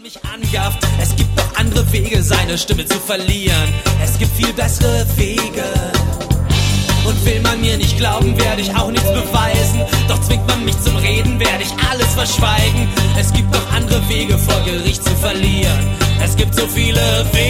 mich angafft. Es gibt noch andere Wege, seine Stimme zu verlieren. Es gibt viel bessere Wege. Und will man mir nicht glauben, werde ich auch nichts beweisen. Doch zwingt man mich zum Reden, werde ich alles verschweigen. Es gibt noch andere Wege, vor Gericht zu verlieren. Es gibt so viele Wege.